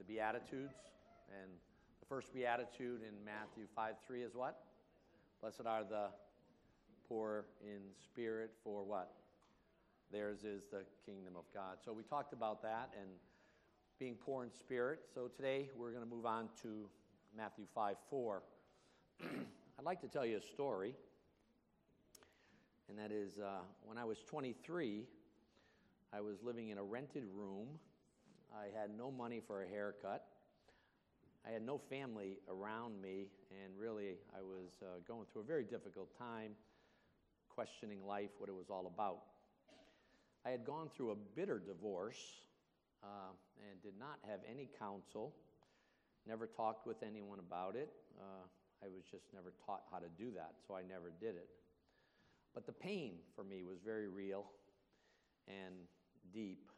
Beatitudes, and the first Beatitude in Matthew 5:3 is what? Blessed are the poor in spirit, for what? Theirs is the kingdom of God. So we talked about that and being poor in spirit. So today we're going to move on to Matthew 5:4. I'd like to tell you a story, and that is when I was 23, I was living in a rented room. I had no money for a haircut. I had no family around me, and really I was going through a very difficult time, questioning life, what it was all about. I had gone through a bitter divorce and did not have any counsel, never talked with anyone about it. I was just never taught how to do that, so I never did it. But the pain for me was very real and deep.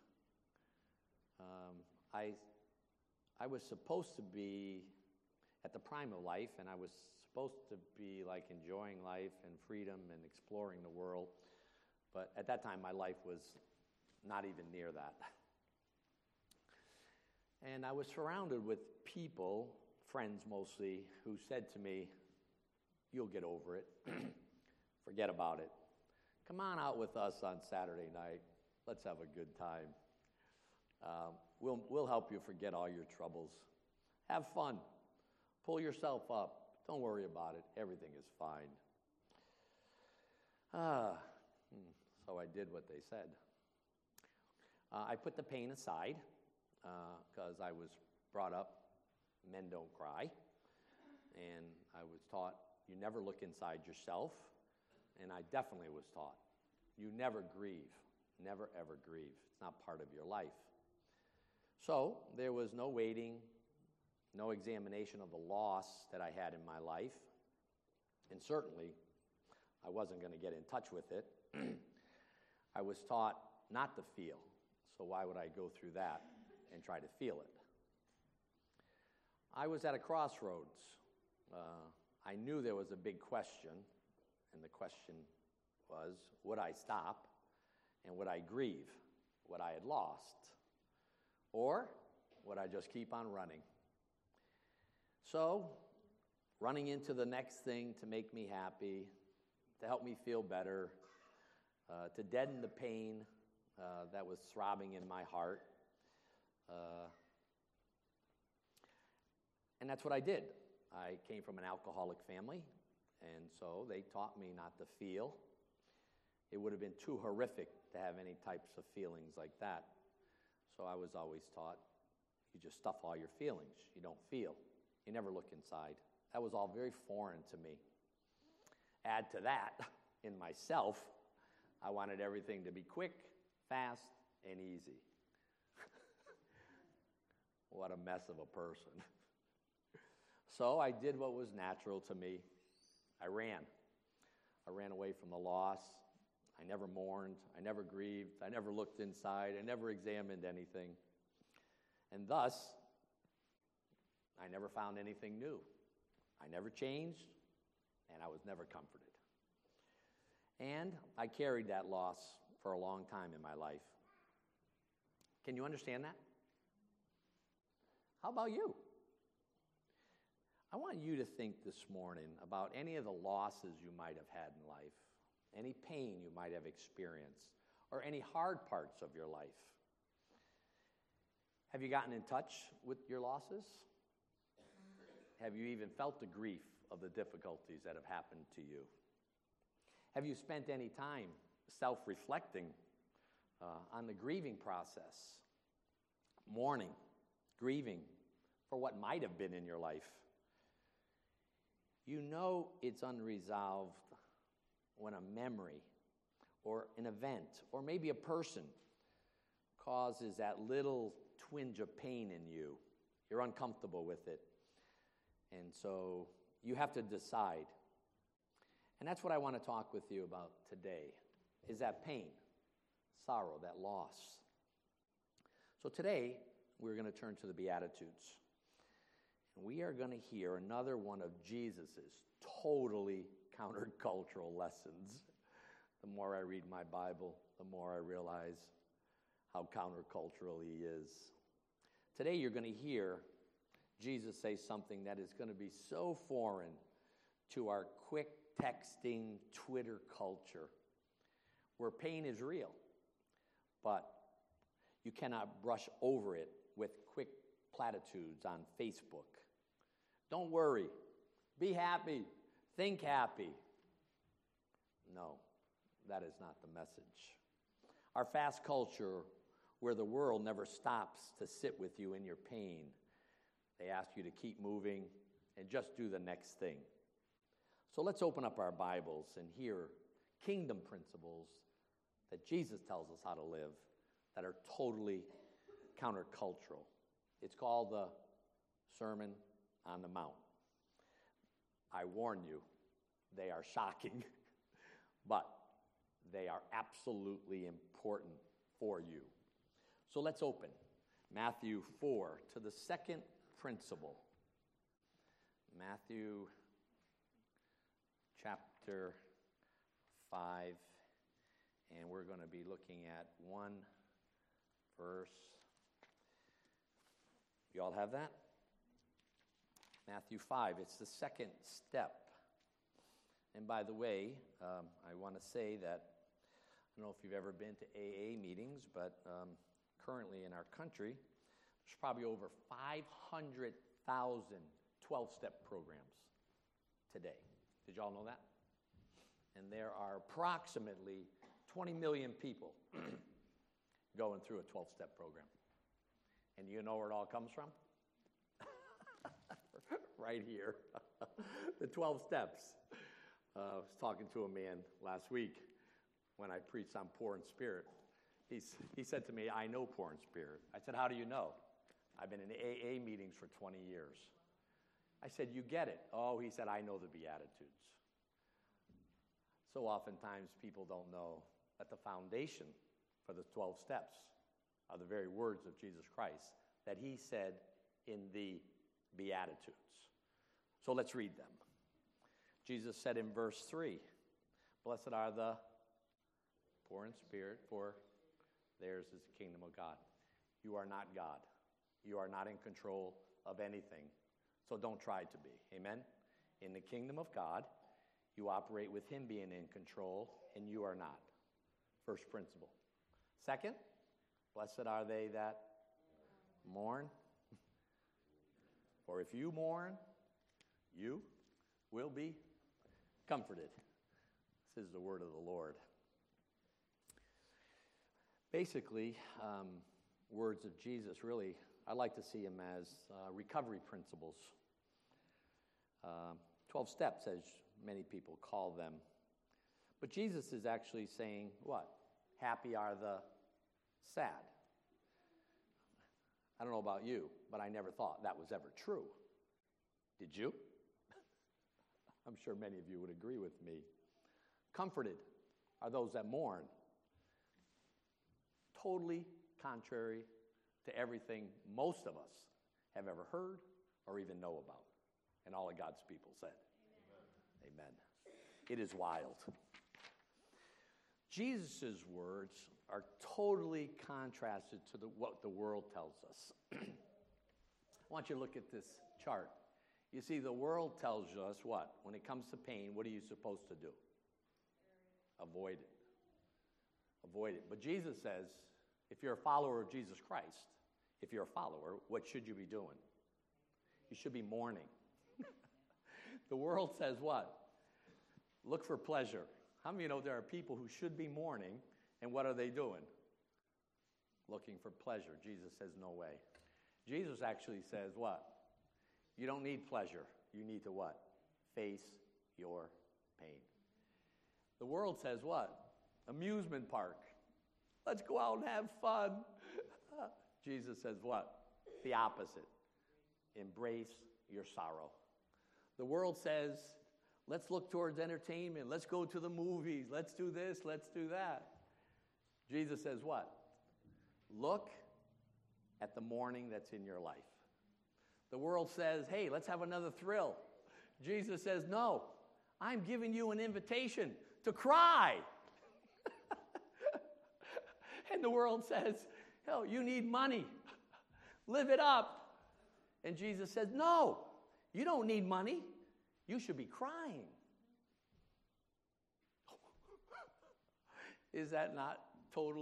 I was supposed to be at the prime of life, and I was supposed to be like enjoying life and freedom and exploring the world. But at that time, my life was not even near that. And I was surrounded with people, friends mostly, who said to me, "You'll get over it. Forget about it. Come on out with us on Saturday night. Let's have a good time. We'll help you forget all your troubles. Have fun. Pull yourself up. Don't worry about it. Everything is fine." So I did what they said. I put the pain aside because I was brought up, men don't cry. And I was taught, you never look inside yourself. And I definitely was taught, you never grieve. Never, ever grieve. It's not part of your life. So there was no waiting, no examination of the loss that I had in my life. And certainly, I wasn't going to get in touch with it. I was taught not to feel. So why would I go through that and try to feel it? I was at a crossroads. I knew there was a big question. And the question was, would I stop? And would I grieve what I had lost? Or would I just keep on running? So, running into the next thing to make me happy, to help me feel better, to deaden the pain that was throbbing in my heart. And that's what I did. I came from an alcoholic family, and so they taught me not to feel. It would have been too horrific to have any types of feelings like that. So I was always taught, you just stuff all your feelings. You don't feel. You never look inside. That was all very foreign to me. Add to that, in myself, I wanted everything to be quick, fast, and easy. What a mess of a person. So I did what was natural to me. I ran. I ran away from the loss. I never mourned. I never grieved. I never looked inside. I never examined anything. And thus, I never found anything new. I never changed, and I was never comforted. And I carried that loss for a long time in my life. Can you understand that? How about you? I want you to think this morning about any of the losses you might have had in life, any pain you might have experienced, or any hard parts of your life. Have you gotten in touch with your losses? Have you even felt the grief of the difficulties that have happened to you? Have you spent any time self-reflecting on the grieving process, mourning, grieving for what might have been in your life? You know it's unresolved when a memory or an event or maybe a person causes that little twinge of pain in you. You're uncomfortable with it. And so you have to decide. And that's what I want to talk with you about today, is that pain, sorrow, that loss. So today, we're going to turn to the Beatitudes. And we are going to hear another one of Jesus's totally countercultural lessons. The more I read my Bible, the more I realize how countercultural he is. Today you're going to hear Jesus say something that is going to be so foreign to our quick texting Twitter culture, where pain is real, but you cannot brush over it with quick platitudes on Facebook. Don't worry. Be happy. Think happy. No, that is not the message. Our fast culture, where the world never stops to sit with you in your pain, they ask you to keep moving and just do the next thing. So let's open up our Bibles and hear kingdom principles that Jesus tells us how to live that are totally countercultural. It's called the Sermon on the Mount. I warn you, they are shocking, but they are absolutely important for you. So let's open Matthew 4 to the second principle. Matthew chapter 5, and we're going to be looking at one verse. You all have that? Matthew 5, it's the second step. And by the way, I want to say that, I don't know if you've ever been to AA meetings, but currently in our country, there's probably over 500,000 12-step programs today. Did you all know that? And there are approximately 20 million people going through a 12-step program. And you know where it all comes from? Right here. The 12 steps. I was talking to a man last week when I preached on poor in spirit. He said to me, I know poor in spirit. I said, how do you know? I've been in AA meetings for 20 years. I said, you get it. Oh, he said, I know the Beatitudes. So oftentimes people don't know that the foundation for the 12 steps are the very words of Jesus Christ that he said in the Beatitudes. So let's read them. Jesus said in verse 3, blessed are the poor in spirit, for theirs is the kingdom of God. You are not God. You are not in control of anything. So don't try to be. Amen? In the kingdom of God, you operate with him being in control, and you are not. First principle. Second, blessed are they that mourn. For if you mourn, you will be comforted. This is the word of the Lord. Basically, words of Jesus, really, I like to see them as recovery principles. 12 steps, as many people call them. But Jesus is actually saying, what? Happy are the sad. I don't know about you, but I never thought that was ever true. Did you? I'm sure many of you would agree with me. Comforted are those that mourn. Totally contrary to everything most of us have ever heard or even know about. And all of God's people said. Amen. Amen. It is wild. Jesus' words are totally contrasted to what the world tells us. I want you to look at this chart. You see, the world tells us what? When it comes to pain, what are you supposed to do? Avoid it. Avoid it. But Jesus says, if you're a follower of Jesus Christ, if you're a follower, what should you be doing? You should be mourning. The world says what? Look for pleasure. How many of you know there are people who should be mourning, and what are they doing? Looking for pleasure. Jesus says, no way. Jesus actually says what? You don't need pleasure. You need to what? Face your pain. The world says what? Amusement park. Let's go out and have fun. Jesus says what? The opposite. Embrace your sorrow. The world says, let's look towards entertainment. Let's go to the movies. Let's do this. Let's do that. Jesus says what? Look at the mourning that's in your life. The world says, hey, let's have another thrill. Jesus says, no, I'm giving you an invitation to cry. And the world says, hell, you need money. Live it up. And Jesus says, no, you don't need money. You should be crying. Is that not total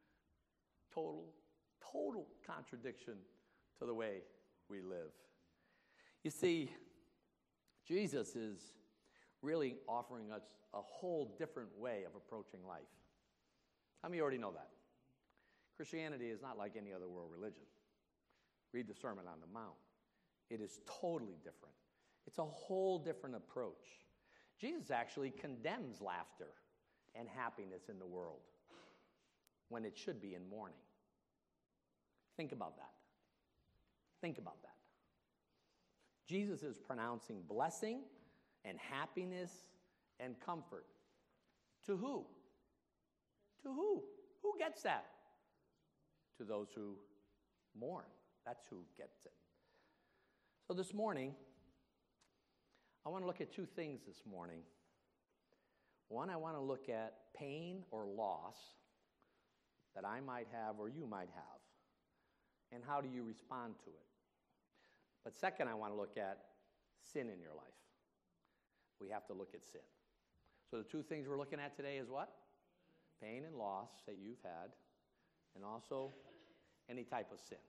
contradiction to the way we live? You see, Jesus is really offering us a whole different way of approaching life. How many already know that? Christianity is not like any other world religion. Read the Sermon on the Mount. It is totally different. It's a whole different approach. Jesus actually condemns laughter and happiness in the world when it should be in mourning. Think about that. Think about that. Jesus is pronouncing blessing and happiness and comfort. To who? To who? Who gets that? To those who mourn. That's who gets it. So this morning, I want to look at two things this morning. One, I want to look at pain or loss that I might have or you might have, and how do you respond to it. But second, I want to look at sin in your life. We have to look at sin. So the two things we're looking at today is what? Pain and loss that you've had, and also any type of sin.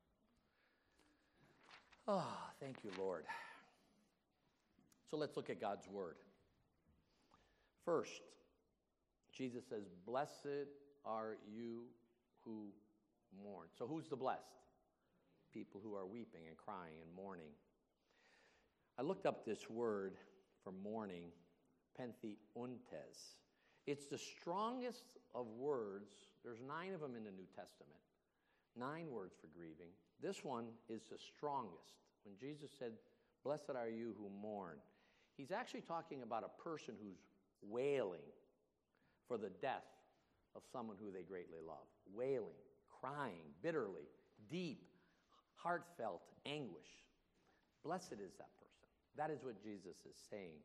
Oh, thank you, Lord. So let's look at God's word. First, Jesus says, blessed are you who mourn. So who's the blessed? People who are weeping and crying and mourning. I looked up this word for mourning, pentheuntes. It's the strongest of words. There's 9 of them in the New Testament. 9 words for grieving. This one is the strongest. When Jesus said, blessed are you who mourn, he's actually talking about a person who's wailing for the death of someone who they greatly love. Wailing, crying, bitterly, deep, heartfelt anguish. Blessed is that person. That is what Jesus is saying.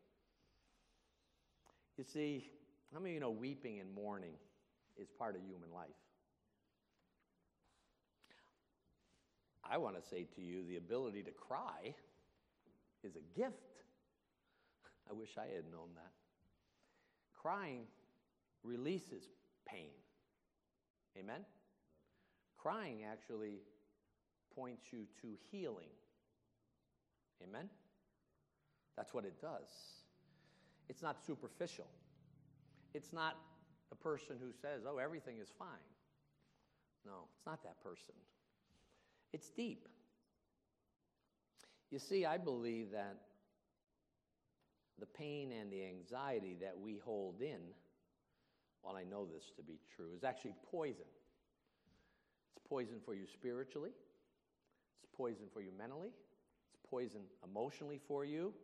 You see, how many of you know weeping and mourning is part of human life? I want to say to you, the ability to cry is a gift. I wish I had known that. Crying releases pain. Amen? Crying actually points you to healing. Amen? That's what it does. It's not superficial. It's not the person who says, oh, everything is fine. No, it's not that person. It's deep. You see, I believe that the pain and the anxiety that we hold in, while I know this to be true, is actually poison. It's poison for you spiritually. It's poison for you mentally. It's poison emotionally for you.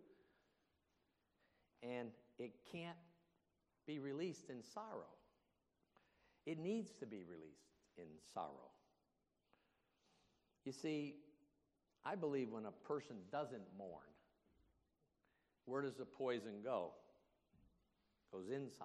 And it can't be released in sorrow. It needs to be released in sorrow. You see, I believe when a person doesn't mourn, where does the poison go? It goes inside.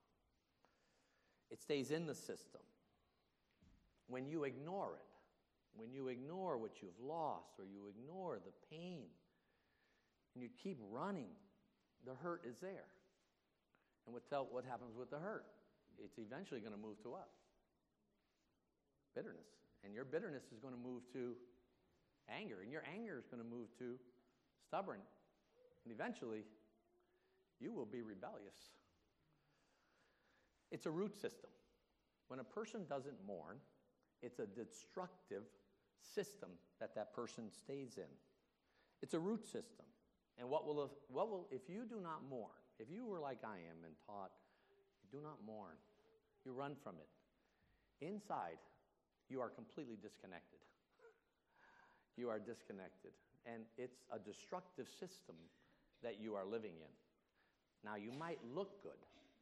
It stays in the system. When you ignore it, when you ignore what you've lost, or you ignore the pain, and you keep running, the hurt is there. And what happens with the hurt? It's eventually going to move to what? Bitterness. And your bitterness is going to move to anger. And your anger is going to move to stubborn. And eventually, you will be rebellious. It's a root system. When a person doesn't mourn, it's a destructive system that person stays in. It's a root system. And what will if you do not mourn, if you were like I am and taught, do not mourn, you run from it. Inside, you are completely disconnected. You are disconnected. And it's a destructive system that you are living in. Now, you might look good.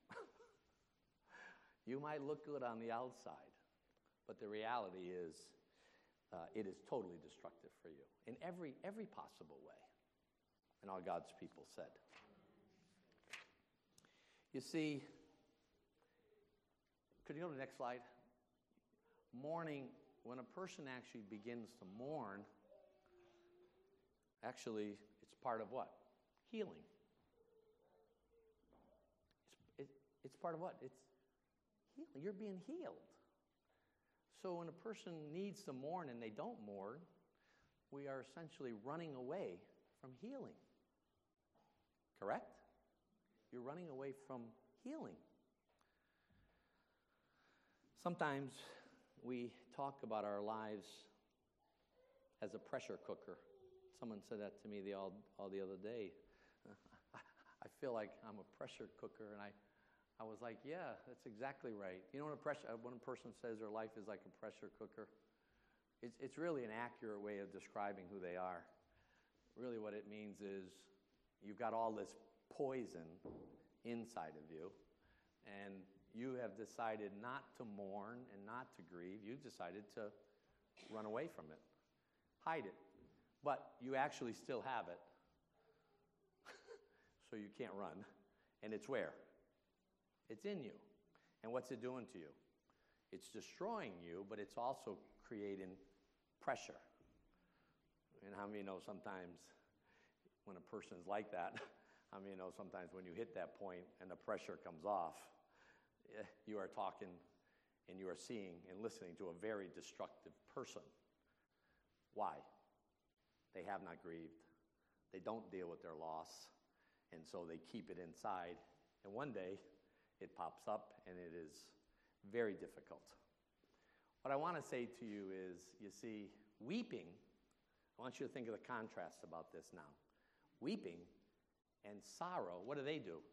You might look good on the outside. But the reality is, it is totally destructive for you in every possible way. And all God's people said. You see, could you go to the next slide? Mourning when a person actually begins to mourn, actually, it's part of what? Healing. It's part of what? It's healing. You're being healed. So when a person needs to mourn and they don't mourn, we are essentially running away from healing. Correct? You're running away from healing. Sometimes we talk about our lives as a pressure cooker. Someone said that to me the other day. I feel like I'm a pressure cooker, and I was like, yeah, that's exactly right. You know when a person says their life is like a pressure cooker, it's really an accurate way of describing who they are. Really what it means is you've got all this poison inside of you, and you have decided not to mourn and not to grieve. You've decided to run away from it, hide it. But you actually still have it. So you can't run. And it's where? It's in you. And what's it doing to you? It's destroying you, but it's also creating pressure. And how many know sometimes when a person's like that, how many know sometimes when you hit that point and the pressure comes off, you are talking and you are seeing and listening to a very destructive person. Why? They have not grieved. They don't deal with their loss, and so they keep it inside. And one day, it pops up, and it is very difficult. What I want to say to you is, you see, weeping, I want you to think of the contrast about this now. Weeping and sorrow, what do?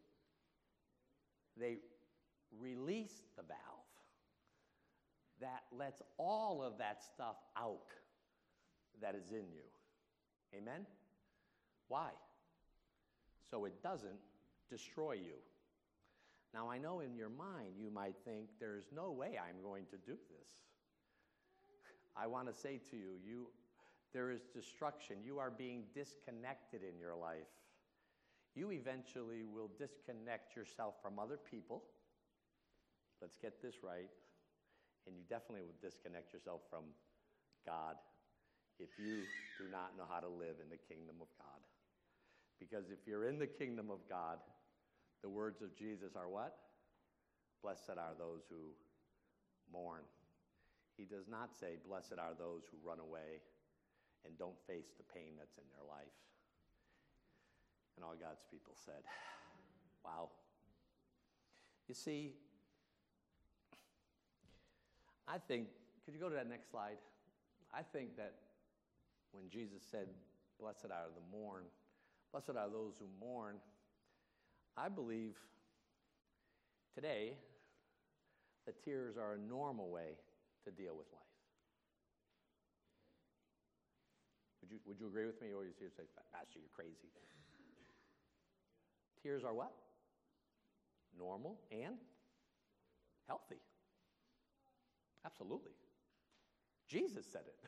They release the valve that lets all of that stuff out that is in you. Amen? Why? So it doesn't destroy you. Now, I know in your mind you might think, there's no way I'm going to do this. I want to say to you, there is destruction. You are being disconnected in your life. You eventually will disconnect yourself from other people. Let's get this right. And you definitely will disconnect yourself from God if you do not know how to live in the kingdom of God. Because if you're in the kingdom of God, the words of Jesus are what? Blessed are those who mourn. He does not say, blessed are those who run away and don't face the pain that's in their life. And all God's people said, wow. You see, I think, could you go to that next slide? I think that when Jesus said, blessed are blessed are those who mourn, I believe today the tears are a normal way to deal with life. Would you agree with me, or you say, Pastor, you're crazy? Tears are what? Normal and healthy. Absolutely. Jesus said it.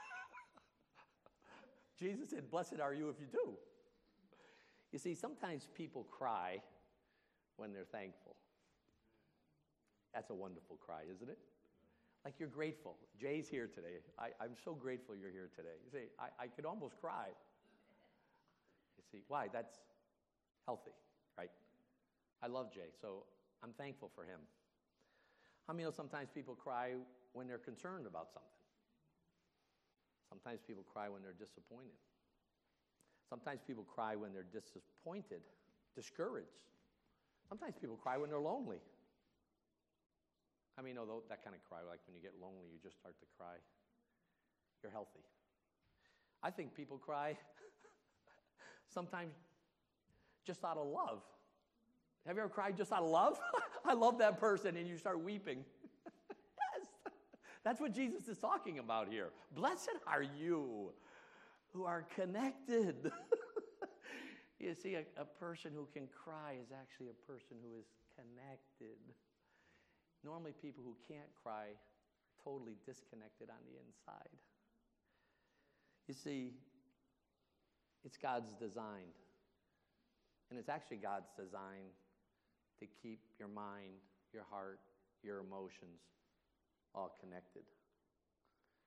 Jesus said, blessed are you if you do. You see, sometimes people cry when they're thankful. That's a wonderful cry, isn't it? Like you're grateful. Jay's here today. I'm so grateful you're here today. You see, I could almost cry. You see, why? That's healthy, right? I love Jay, so I'm thankful for him. How many know sometimes people cry when they're concerned about something? Sometimes people cry when they're disappointed. Sometimes people cry when they're disappointed, discouraged. Sometimes people cry when they're lonely. How many know that kind of cry, like when you get lonely, you just start to cry? You're healthy. I think people cry sometimes just out of love. Have you ever cried just out of love? I love that person, and you start weeping. Yes, that's what Jesus is talking about here. Blessed are you who are connected. You see, a person who can cry is actually a person who is connected. Normally, people who can't cry are totally disconnected on the inside. You see, it's God's design. And it's actually God's design to keep your mind, your heart, your emotions all connected.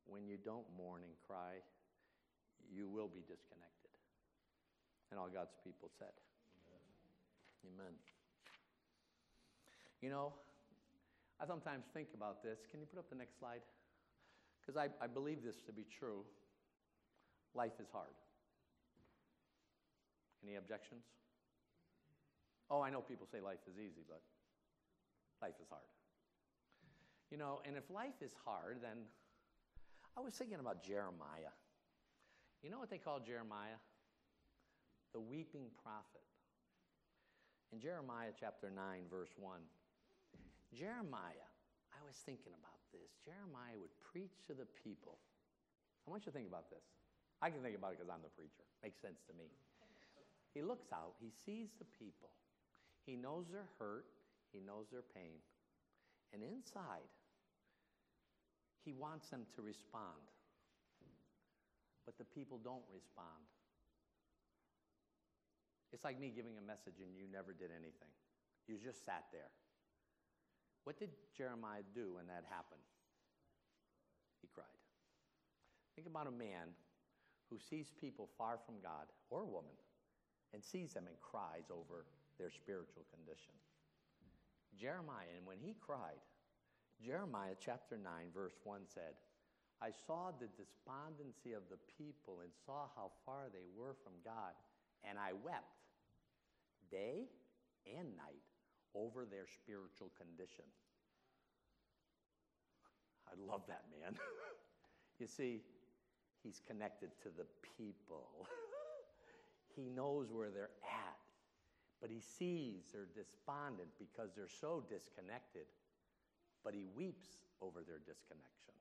when you don't mourn and cry, you will be disconnected. And all God's people said. Amen. You know, I sometimes think about this. Can you put up the next slide? Because I believe this to be true. Life is hard. Any objections? Oh, I know people say life is easy, but life is hard. You know, and if life is hard, then I was thinking about Jeremiah. You know what they call Jeremiah? The weeping prophet. In Jeremiah chapter 9, verse 1, Jeremiah, I was thinking about this. Jeremiah would preach to the people. I want you to think about this. I can think about it because I'm the preacher. Makes sense to me. He looks out. He sees the people. He knows their hurt. He knows their pain. And inside, he wants them to respond. But the people don't respond. It's like me giving a message and you never did anything. You just sat there. What did Jeremiah do when that happened? He cried. Think about a man who sees people far from God, or a woman, and sees them and cries over their spiritual condition. Jeremiah, and when he cried, Jeremiah chapter 9, verse 1 said, I saw the despondency of the people and saw how far they were from God, and I wept day and night over their spiritual condition. I love that man. You see, he's connected to the people. He knows where they're at. But he sees they're despondent because they're so disconnected. But he weeps over their disconnection.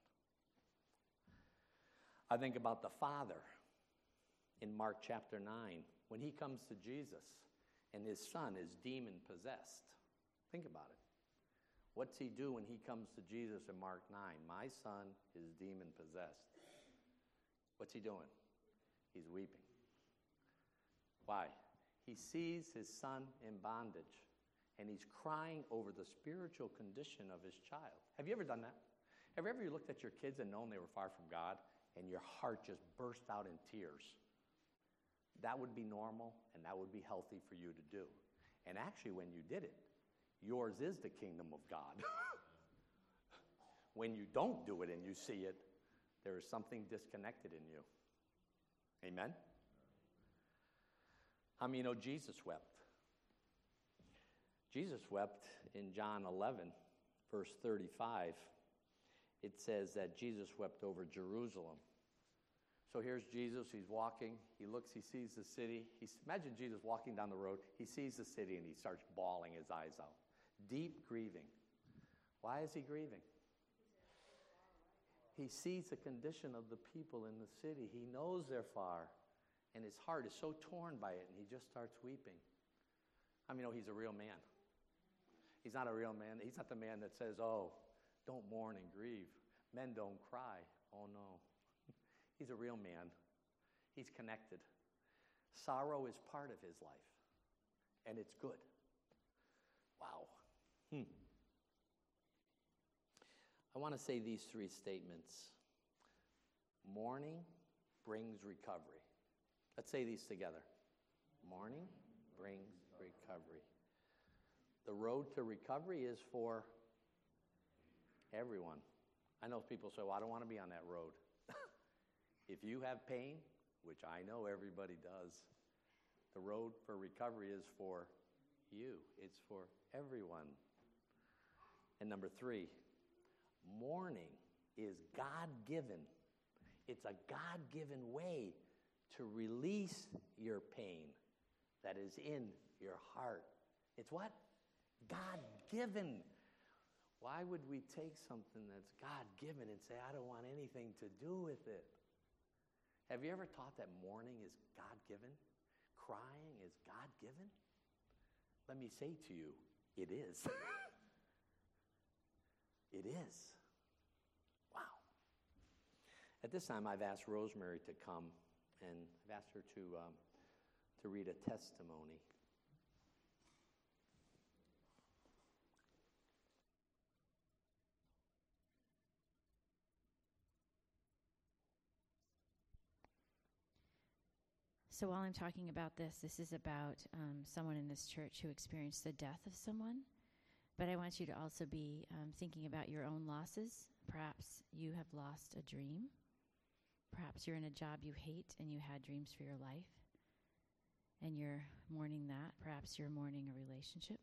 I think about the Father in Mark chapter 9 when he comes to Jesus and his son is demon-possessed. Think about it. What's he do when he comes to Jesus in Mark 9? My son is demon-possessed. What's he doing? He's weeping. Why? He sees his son in bondage, and he's crying over the spiritual condition of his child. Have you ever done that? Have you ever looked at your kids and known they were far from God, and your heart just burst out in tears? That would be normal, and that would be healthy for you to do. And actually, when you did it, yours is the kingdom of God. When you don't do it and you see it, there is something disconnected in you. Amen? How many know Jesus wept? Jesus wept in John 11, verse 35. It says that Jesus wept over Jerusalem. So here's Jesus, he's walking, he looks, he sees the city. Imagine Jesus walking down the road, he sees the city and he starts bawling his eyes out. Deep grieving. Why is he grieving? He sees the condition of the people in the city. He knows they're far, and his heart is so torn by it, and he just starts weeping. I mean, he's a real man. He's not a real man. He's not the man that says, oh, don't mourn and grieve. Men don't cry. Oh, no. He's a real man. He's connected. Sorrow is part of his life, and it's good. Wow. I want to say these three statements. Mourning brings recovery. Let's say these together. Mourning brings recovery. The road to recovery is for everyone. I know people say, well, I don't want to be on that road. If you have pain, which I know everybody does, the road for recovery is for you. It's for everyone. And number 3, mourning is God-given. It's a God-given way to release your pain that is in your heart. It's what? God-given. Why would we take something that's God-given and say, I don't want anything to do with it? Have you ever taught that mourning is God-given? Crying is God-given? Let me say to you, it is. It is. Wow. At this time, I've asked Rosemary to come, and I've asked her to read a testimony. So while I'm talking about this is about someone in this church who experienced the death of someone. But I want you to also be thinking about your own losses. Perhaps you have lost a dream. Perhaps you're in a job you hate and you had dreams for your life. And you're mourning that. Perhaps you're mourning a relationship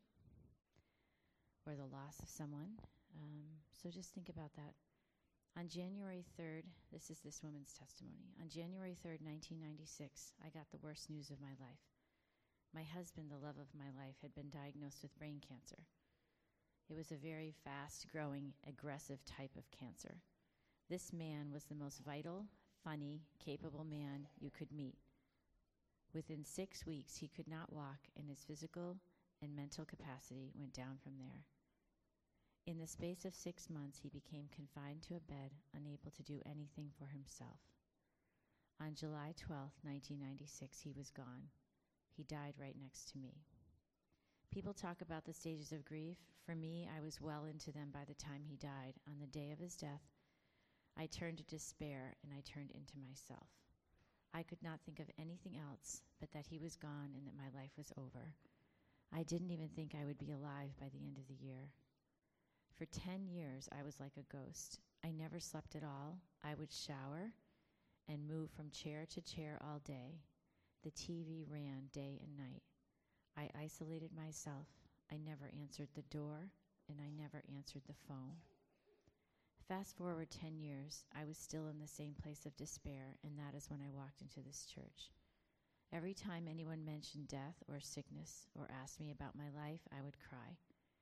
or the loss of someone. So just think about that. On January 3rd, this is this woman's testimony. On January 3rd, 1996, I got the worst news of my life. My husband, the love of my life, had been diagnosed with brain cancer. It was a very fast-growing, aggressive type of cancer. This man was the most vital, funny, capable man you could meet. Within 6 weeks, he could not walk, and his physical and mental capacity went down from there. In the space of 6 months, he became confined to a bed, unable to do anything for himself. On July 12th, 1996, he was gone. He died right next to me. People talk about the stages of grief. For me, I was well into them by the time he died. On the day of his death, I turned to despair and I turned into myself. I could not think of anything else but that he was gone and that my life was over. I didn't even think I would be alive by the end of the year. For 10 years, I was like a ghost. I never slept at all. I would shower and move from chair to chair all day. The TV ran day and night. I isolated myself. I never answered the door, and I never answered the phone. Fast forward 10 years, I was still in the same place of despair, and that is when I walked into this church. Every time anyone mentioned death or sickness or asked me about my life, I would cry.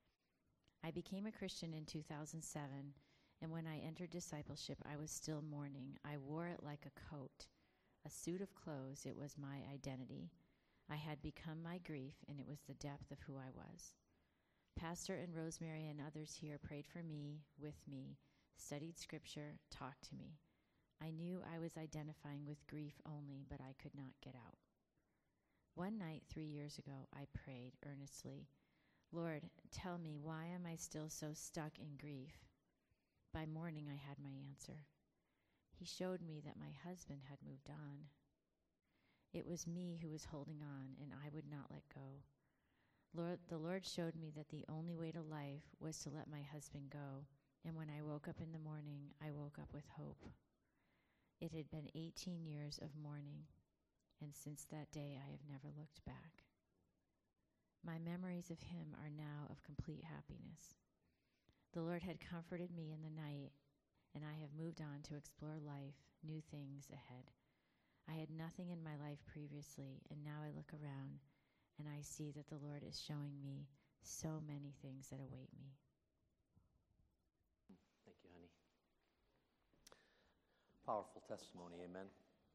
I became a Christian in 2007, and when I entered discipleship, I was still mourning. I wore it like a coat, a suit of clothes. It was my identity. I had become my grief, and it was the depth of who I was. Pastor and Rosemary and others here prayed for me, with me, studied scripture, talked to me. I knew I was identifying with grief only, but I could not get out. One night 3 years ago, I prayed earnestly, Lord, tell me, why am I still so stuck in grief? By morning, I had my answer. He showed me that my husband had moved on. It was me who was holding on, and I would not let go. The Lord showed me that the only way to life was to let my husband go, and when I woke up in the morning, I woke up with hope. It had been 18 years of mourning, and since that day, I have never looked back. My memories of him are now of complete happiness. The Lord had comforted me in the night, and I have moved on to explore life, new things ahead. I had nothing in my life previously, and now I look around, and I see that the Lord is showing me so many things that await me. Thank you, honey. Powerful testimony, amen.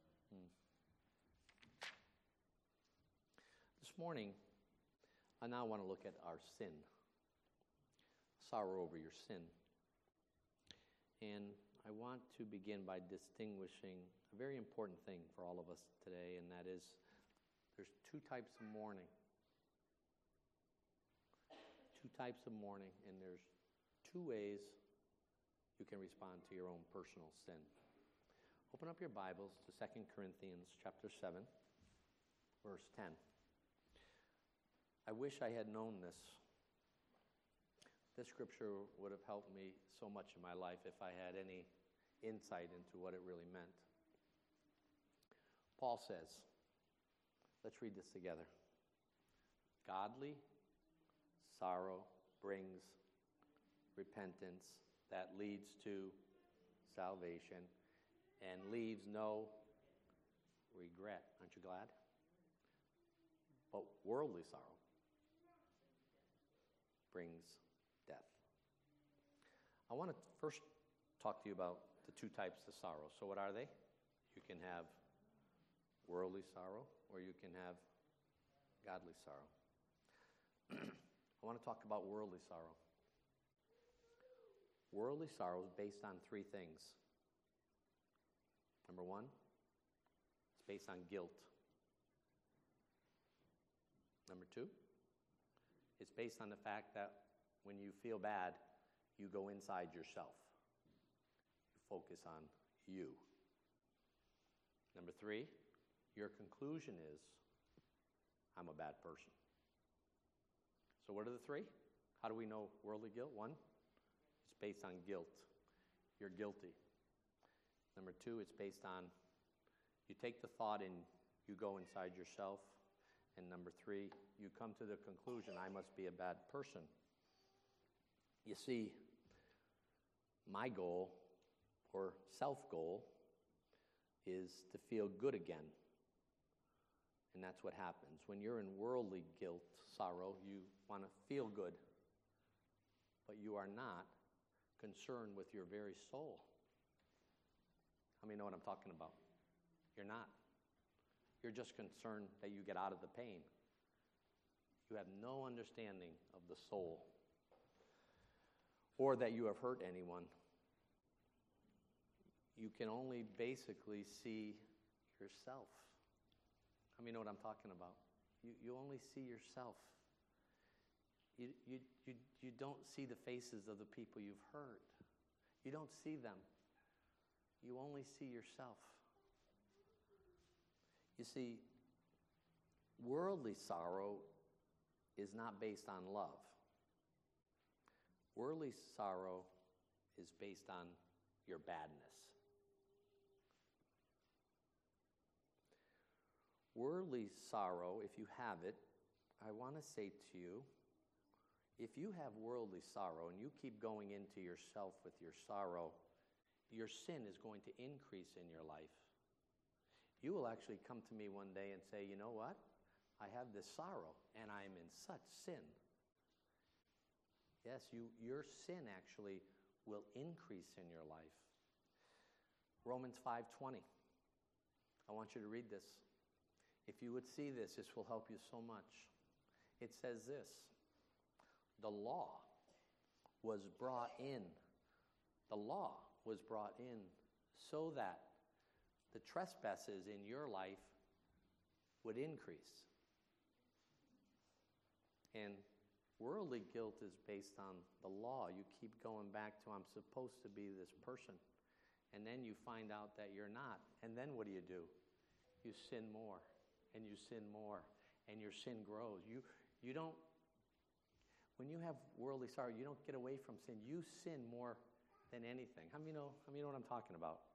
This morning, I now want to look at our sin, sorrow over your sin. And I want to begin by distinguishing a very important thing for all of us today, and that is there's two types of mourning. Two types of mourning, and there's two ways you can respond to your own personal sin. Open up your Bibles to 2 Corinthians chapter 7, verse 10. I wish I had known this. This scripture would have helped me so much in my life if I had any insight into what it really meant. Paul says, let's read this together. Godly sorrow brings repentance that leads to salvation and leaves no regret. Aren't you glad? But worldly sorrow brings death. I want to first talk to you about the two types of sorrow. So what are they? You can have worldly sorrow, or you can have godly sorrow. I want to talk about worldly sorrow. Worldly sorrow is based on three things. Number one, it's based on guilt. Number two, it's based on the fact that when you feel bad, you go inside yourself. You focus on you. Number three, your conclusion is, I'm a bad person. So what are the three? How do we know worldly guilt? One, it's based on guilt. You're guilty. Number two, it's based on, you take the thought and you go inside yourself. And number three, you come to the conclusion, I must be a bad person. You see, my goal, or self-goal, is to feel good again. And that's what happens. When you're in worldly guilt, sorrow, you want to feel good. But you are not concerned with your very soul. How many know what I'm talking about? You're not. You're just concerned that you get out of the pain. You have no understanding of the soul, or that you have hurt anyone. You can only basically see yourself. How many know what I'm talking about? You only see yourself. You don't see the faces of the people you've hurt. You don't see them. You only see yourself. You see, worldly sorrow is not based on love. Worldly sorrow is based on your badness. Worldly sorrow, if you have it, I want to say to you, if you have worldly sorrow and you keep going into yourself with your sorrow, your sin is going to increase in your life. You will actually come to me one day and say, you know what? I have this sorrow and I'm in such sin. Yes, your sin actually will increase in your life. Romans 5:20. I want you to read this. If you would see this, this will help you so much. It says this, the law was brought in. The law was brought in so that the trespasses in your life would increase. And worldly guilt is based on the law. You keep going back to, I'm supposed to be this person. And then you find out that you're not. And then what do? You sin more, and you sin more, and your sin grows. You don't, when you have worldly sorrow, you don't get away from sin. You sin more than anything. How many know what I'm talking about?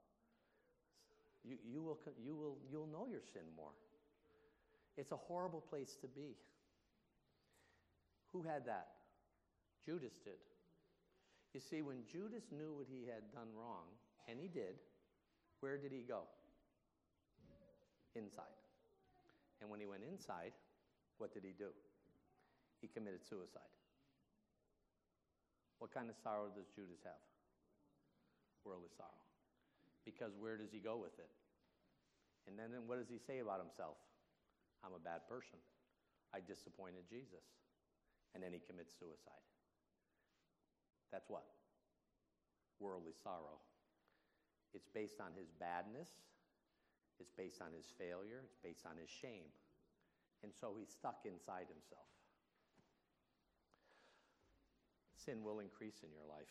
You'll know your sin more. It's a horrible place to be. Who had that? Judas did. You see, when Judas knew what he had done wrong, and he did, where did he go? Inside. And when he went inside, what did he do? He committed suicide. What kind of sorrow does Judas have? Worldly sorrow. Because where does he go with it? And then what does he say about himself? I'm a bad person. I disappointed Jesus. And then he commits suicide. That's what? Worldly sorrow. It's based on his badness. It's based on his failure. It's based on his shame. And so he's stuck inside himself. Sin will increase in your life.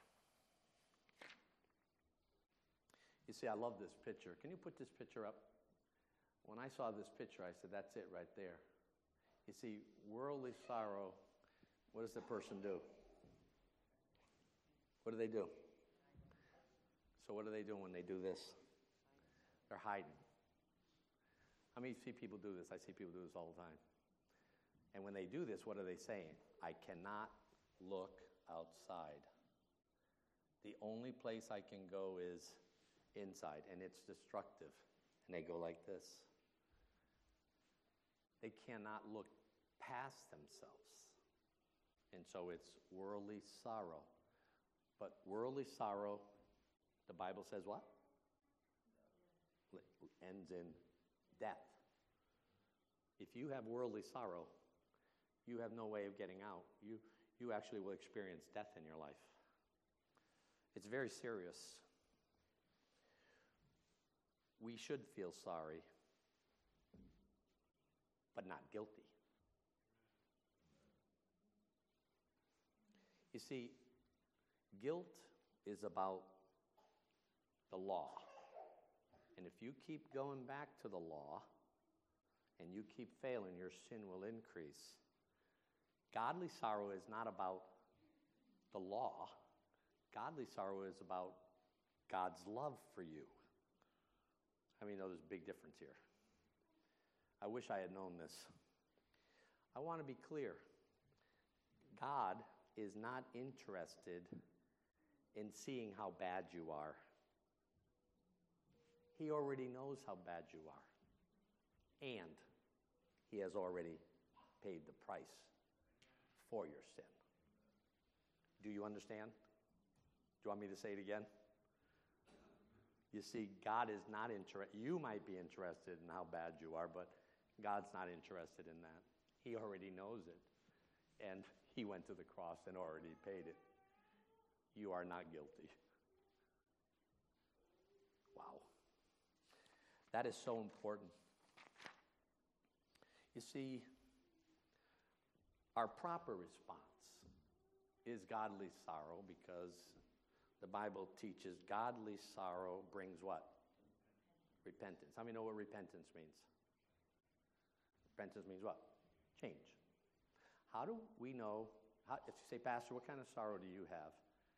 You see, I love this picture. Can you put this picture up? When I saw this picture, I said, that's it right there. You see, worldly sorrow, what does the person do? What do they do? So what do they do when they do this? They're hiding. How many see people do this? I see people do this all the time. And when they do this, what are they saying? I cannot look outside. The only place I can go is inside, and it's destructive. And they go like this. They cannot look past themselves. And so it's worldly sorrow. But worldly sorrow, the Bible says what? Ends in death. If you have worldly sorrow, you have no way of getting out. You actually will experience death in your life. It's very serious. We should feel sorry, but not guilty. You see, guilt is about the law. And if you keep going back to the law and you keep failing, your sin will increase. Godly sorrow is not about the law. Godly sorrow is about God's love for you. I mean, there's a big difference here. I wish I had known this. I want to be clear. God is not interested in seeing how bad you are. He already knows how bad you are. And he has already paid the price for your sin. Do you understand? Do you want me to say it again? You see, God is not interested. You might be interested in how bad you are, but God's not interested in that. He already knows it. And he went to the cross and already paid it. You are not guilty. Wow. That is so important. You see, our proper response is godly sorrow, because the Bible teaches godly sorrow brings what? Repentance. How many know what repentance means? Repentance means what? Change. How do we know, if you say, Pastor, what kind of sorrow do you have?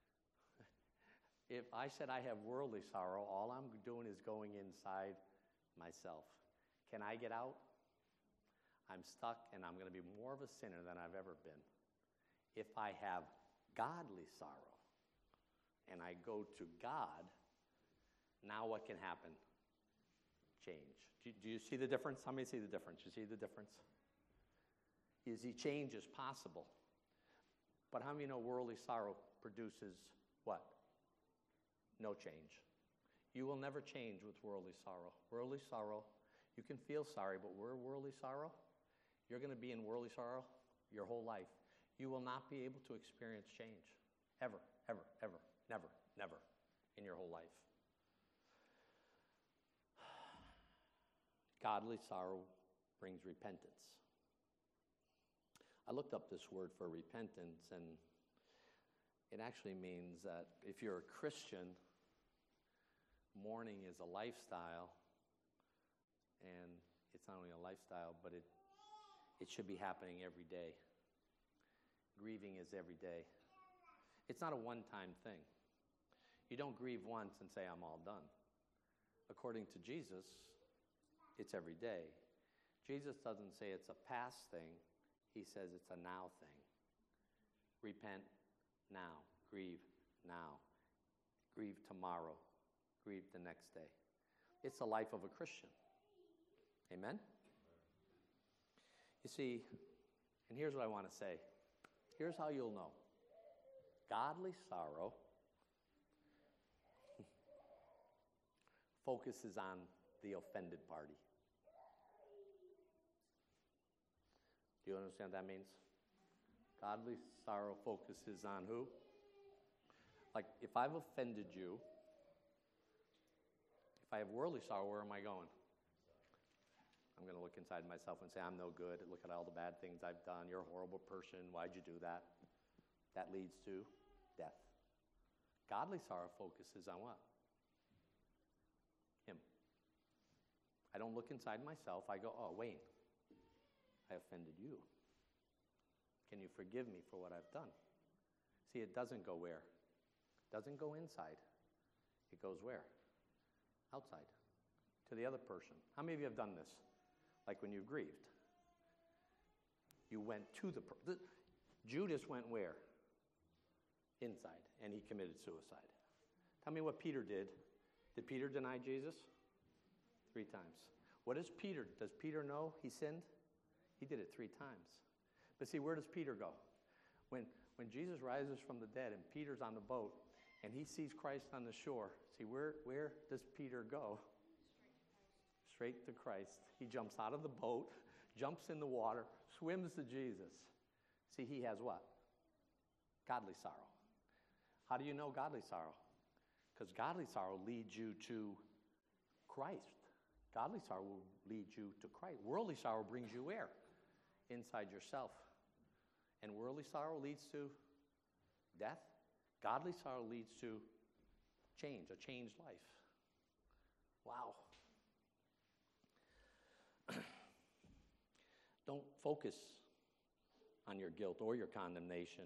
If I said I have worldly sorrow, all I'm doing is going inside myself. Can I get out? I'm stuck, and I'm going to be more of a sinner than I've ever been. If I have godly sorrow, and I go to God, now what can happen? Change. Do you see the difference? How many see the difference? You see the difference? You see, change is possible. But how many know worldly sorrow produces what? No change. You will never change with worldly sorrow. Worldly sorrow, you can feel sorry, but worldly sorrow, you're going to be in worldly sorrow your whole life. You will not be able to experience change. Ever, ever, ever, never, never in your whole life. Godly sorrow brings repentance. I looked up this word for repentance, and it actually means that if you're a Christian, mourning is a lifestyle, and it's not only a lifestyle, but it should be happening every day. Grieving is every day. It's not a one-time thing. You don't grieve once and say, I'm all done. According to Jesus, it's every day. Jesus doesn't say it's a past thing. He says it's a now thing. Repent now. Grieve now. Grieve tomorrow. Grieve the next day. It's the life of a Christian. Amen? You see, and here's what I want to say. Here's how you'll know. Godly sorrow focuses on the offended party. Do you understand what that means? Godly sorrow focuses on who? Like, if I've offended you, if I have worldly sorrow, where am I going? I'm going to look inside myself and say, I'm no good. Look at all the bad things I've done. You're a horrible person. Why'd you do that? That leads to death. Godly sorrow focuses on what? Him. I don't look inside myself. I go, oh, Wayne, I offended you. Can you forgive me for what I've done? See, it doesn't go where? It doesn't go inside. It goes where? Outside. To the other person. How many of you have done this? Like when you grieved. You went to the person. Judas went where? Inside. And he committed suicide. Tell me what Peter did. Did Peter deny Jesus? 3 times. What does Peter? Does Peter know he sinned? He did it 3 times. But see, where does Peter go? When Jesus rises from the dead and Peter's on the boat and he sees Christ on the shore, see, where does Peter go? Straight to Christ. He jumps out of the boat, jumps in the water, swims to Jesus. See, he has what? Godly sorrow. How do you know godly sorrow? Because godly sorrow leads you to Christ. Godly sorrow will lead you to Christ. Worldly sorrow brings you where? Inside yourself. And worldly sorrow leads to death. Godly sorrow leads to change, a changed life. Wow. Don't focus on your guilt or your condemnation.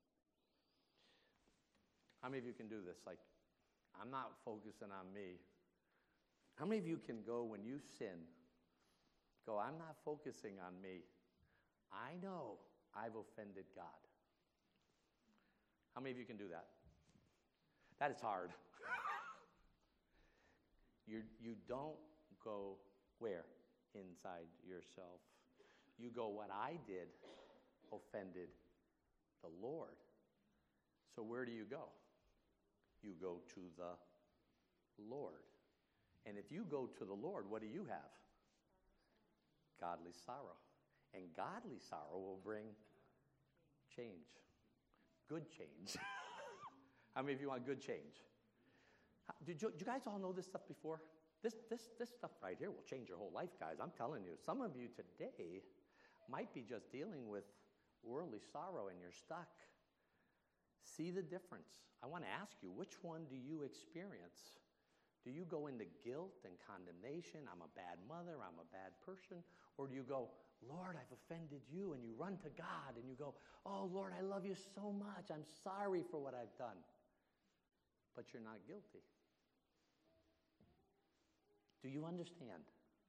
How many of you can do this? Like, I'm not focusing on me. How many of you can go when you sin, go, I'm not focusing on me. I know I've offended God. How many of you can do that? That is hard. You don't go where? Inside yourself. You go, what I did offended the Lord. So where do you go? You go to the Lord. And if you go to the Lord, what do you have? Godly sorrow. And godly sorrow will bring change. Good change. How many of you want good change? Did you guys all know this stuff before? This stuff right here will change your whole life, guys. I'm telling you. Some of you today might be just dealing with worldly sorrow and you're stuck. See the difference. I want to ask you, which one do you experience? Do you go into guilt and condemnation? I'm a bad mother, I'm a bad person. Or do you go, Lord, I've offended you, and you run to God and you go, oh, Lord, I love you so much. I'm sorry for what I've done. But you're not guilty. Do you understand?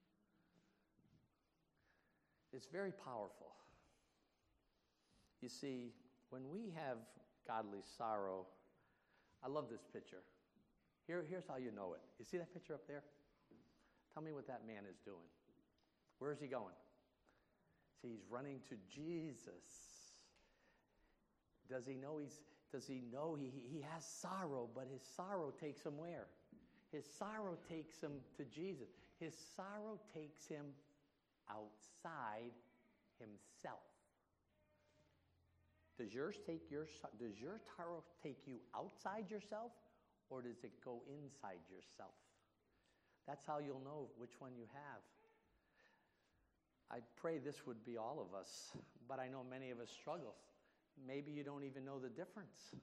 It's very powerful. You see, when we have godly sorrow, I love this picture. Here's how you know it. You see that picture up there? Tell me what that man is doing. Where is he going? See, he's running to Jesus. Does he know he has sorrow, but his sorrow takes him where? His sorrow takes him to Jesus. His sorrow takes him outside himself. Does your sorrow take you outside yourself, or does it go inside yourself? That's how you'll know which one you have. I pray this would be all of us, but I know many of us struggle. Maybe you don't even know the difference.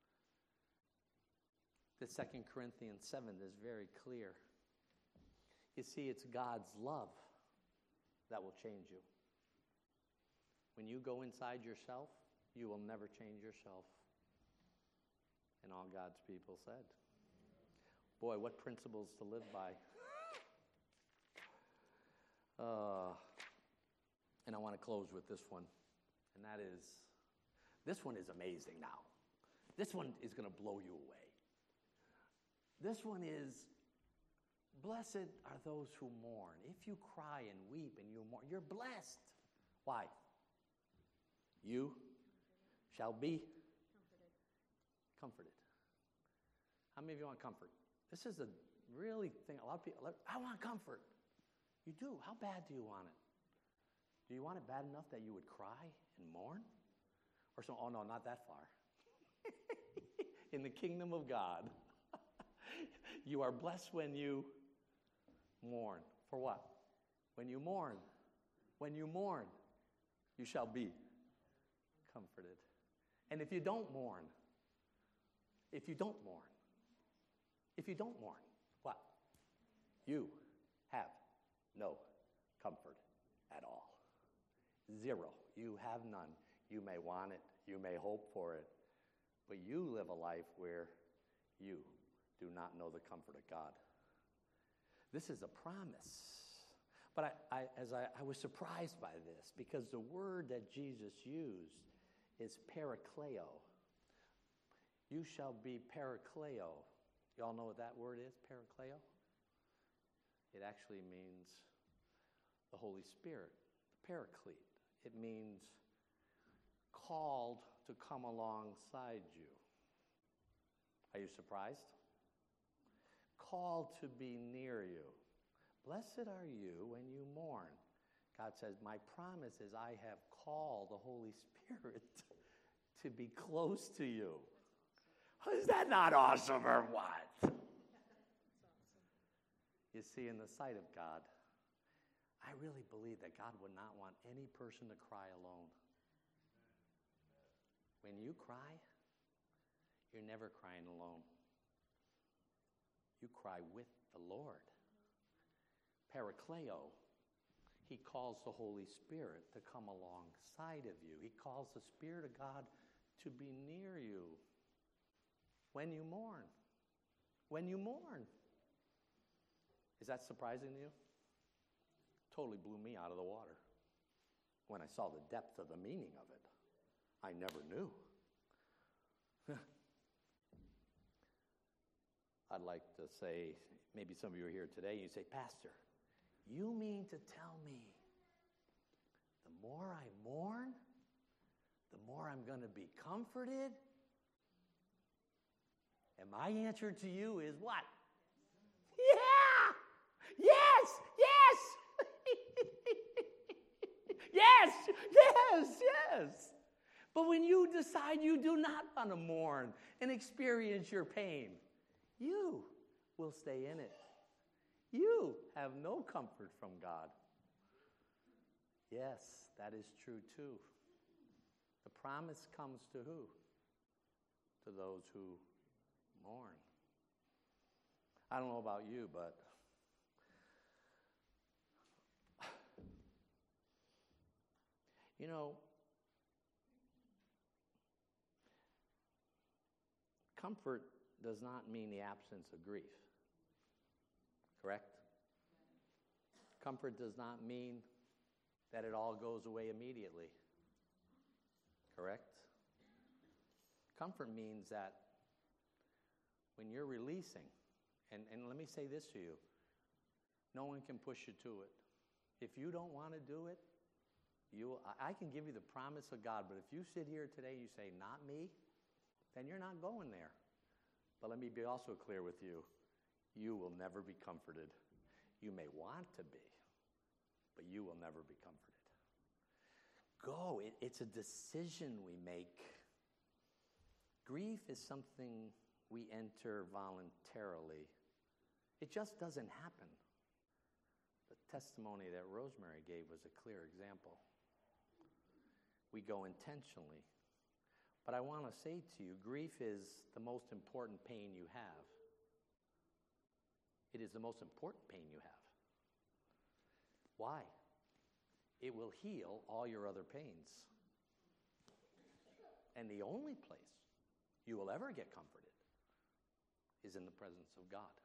The 2 Corinthians 7 is very clear. You see, it's God's love that will change you. When you go inside yourself, you will never change yourself. And all God's people said. Boy, what principles to live by. And I want to close with this one. And that is, this one is amazing now. This one is going to blow you away. This one is, blessed are those who mourn. If you cry and weep and you mourn, you're blessed. Why? You shall be comforted. How many of you want comfort? This is a really thing. A lot of people, I want comfort. You do. How bad do you want it? Do you want it bad enough that you would cry and mourn? Or so, oh no, not that far. In the kingdom of God, you are blessed when you mourn. For what? When you mourn. When you mourn, you shall be comforted. And if you don't mourn, what? You have no comfort at all. Zero. You have none. You may want it. You may hope for it. But you live a life where you do not know the comfort of God. This is a promise. But I was surprised by this because the word that Jesus used is parakleo. You shall be parakleo. Y'all know what that word is, parakleo? It actually means the Holy Spirit, the paraclete. It means called to come alongside you. Are you surprised? Called to be near you. Blessed are you when you mourn. God says, my promise is I have called the Holy Spirit to be close to you. Is that not awesome or what? You see, in the sight of God, I really believe that God would not want any person to cry alone. When you cry, you're never crying alone. You cry with the Lord. Parakleo He calls the Holy Spirit to come alongside of you. He calls the Spirit of God to be near you when you mourn. When you mourn. Is that surprising to you? Totally blew me out of the water when I saw the depth of the meaning of it. I never knew. I'd like to say, maybe some of you are here today, and you say, Pastor, you mean to tell me the more I mourn, the more I'm going to be comforted? And my answer to you is what? Yeah! Yes! Yes! Yes! Yes! Yes! But when you decide you do not want to mourn and experience your pain, you will stay in it. You have no comfort from God. Yes, that is true too. The promise comes to who? To those who mourn. I don't know about you, but you know, comfort does not mean the absence of grief. Correct? Comfort does not mean that it all goes away immediately. Correct? Comfort means that when you're releasing, and let me say this to you, no one can push you to it. If you don't want to do it, I can give you the promise of God, but if you sit here today and you say, not me, then you're not going there. But let me be also clear with you. You will never be comforted. You may want to be, but you will never be comforted. Go. It's a decision we make. Grief is something we enter voluntarily. It just doesn't happen. The testimony that Rosemary gave was a clear example. We go intentionally. But I want to say to you, grief is the most important pain you have. It is the most important pain you have. Why? It will heal all your other pains. And the only place you will ever get comforted is in the presence of God.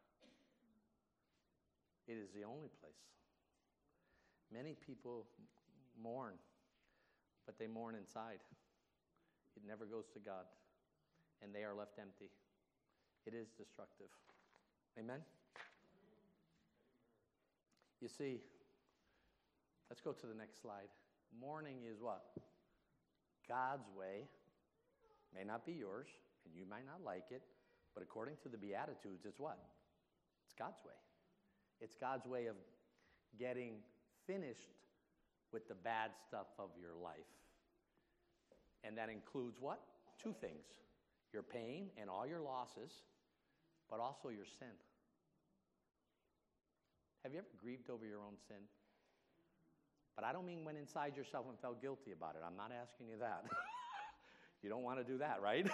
It is the only place. Many people mourn, but they mourn inside. It never goes to God, and they are left empty. It is destructive. Amen? You see, let's go to the next slide. Mourning is what? God's way. May not be yours, and you might not like it, but according to the Beatitudes, it's what? It's God's way. It's God's way of getting finished with the bad stuff of your life. And that includes what? Two things. Your pain and all your losses, but also your sin. Have you ever grieved over your own sin? But I don't mean went inside yourself and felt guilty about it. I'm not asking you that. You don't want to do that, right?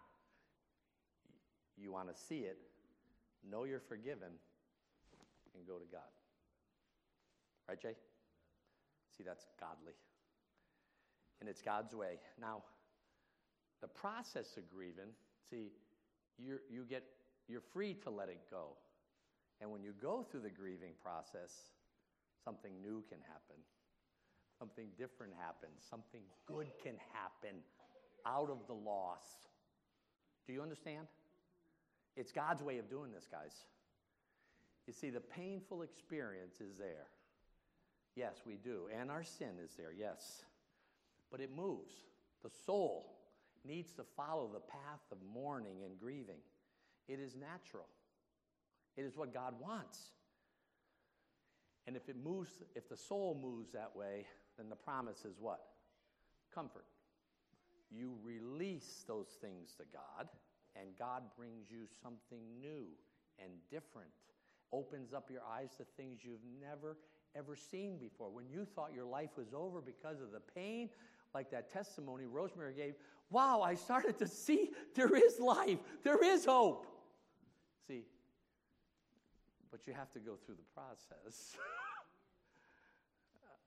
You want to see it, know you're forgiven, and go to God. Right, Jay? See, that's godly. And it's God's way. Now, the process of grieving, see, you're free to let it go. And when you go through the grieving process, something new can happen. Something different happens. Something good can happen out of the loss. Do you understand? It's God's way of doing this, guys. You see, the painful experience is there. Yes, we do. And our sin is there, yes. But it moves. The soul needs to follow the path of mourning and grieving. It is natural. It is what God wants. And if the soul moves that way, then the promise is what? Comfort. You release those things to God, and God brings you something new and different. Opens up your eyes to things you've never, ever seen before. When you thought your life was over because of the pain, like that testimony Rosemary gave, wow, I started to see there is life. There is hope. See, but you have to go through the process.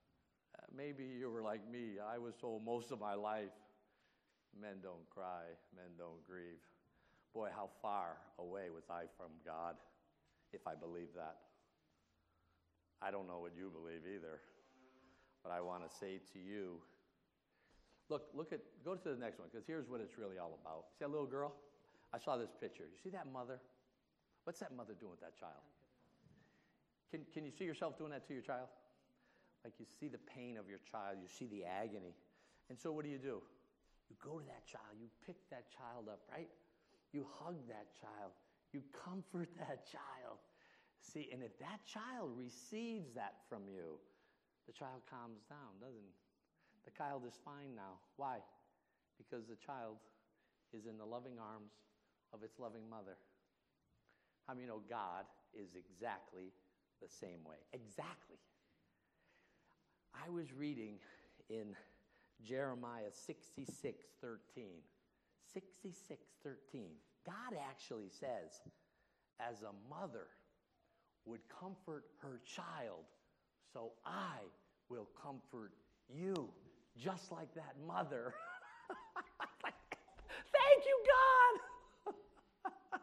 Maybe you were like me. I was told most of my life, men don't cry, men don't grieve. Boy, how far away was I from God if I believed that. I don't know what you believe either, but I want to say to you, go to the next one, because here's what it's really all about. See that little girl? I saw this picture. You see that mother? What's that mother doing with that child? Can you see yourself doing that to your child? Like you see the pain of your child, you see the agony. And so what do? You go to that child, you pick that child up, right? You hug that child, you comfort that child. See, and if that child receives that from you, the child calms down, doesn't it? The child is fine now. Why? Because the child is in the loving arms of its loving mother. How many know God is exactly the same way? Exactly. I was reading in Jeremiah 66:13. 66:13. God actually says, as a mother would comfort her child, so I will comfort you, just like that mother. Thank you, God!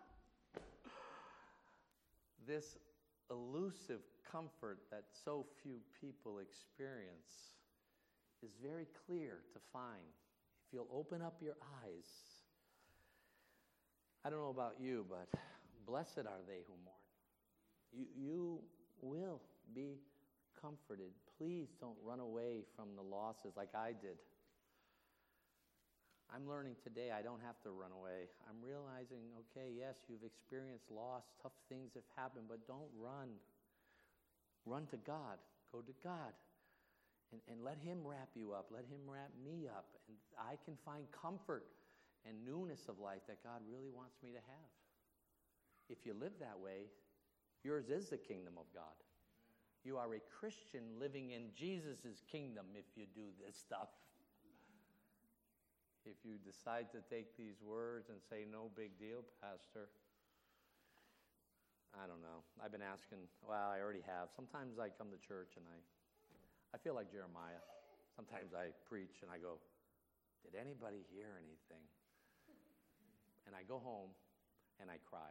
This elusive comfort that so few people experience is very clear to find if you'll open up your eyes. I don't know about you, but blessed are they who mourn. You will be comforted. Please don't run away from the losses like I did. I'm learning today I don't have to run away. I'm realizing, okay, yes, you've experienced loss, tough things have happened, but don't run. Run to God. Go to God. And let Him wrap you up. Let Him wrap me up. And I can find comfort and newness of life that God really wants me to have. If you live that way, yours is the kingdom of God. You are a Christian living in Jesus' kingdom if you do this stuff. If you decide to take these words and say, no big deal, Pastor, I don't know. I've been asking, well, I already have. Sometimes I come to church and I feel like Jeremiah. Sometimes I preach and I go, did anybody hear anything? And I go home and I cry.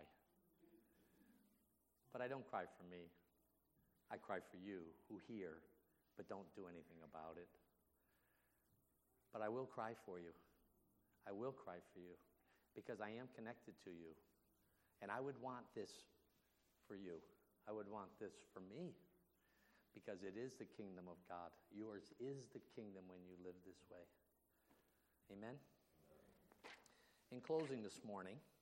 But I don't cry for me. I cry for you who hear but don't do anything about it. But I will cry for you. I will cry for you because I am connected to you. And I would want this for you. I would want this for me because it is the kingdom of God. Yours is the kingdom when you live this way. Amen? In closing this morning,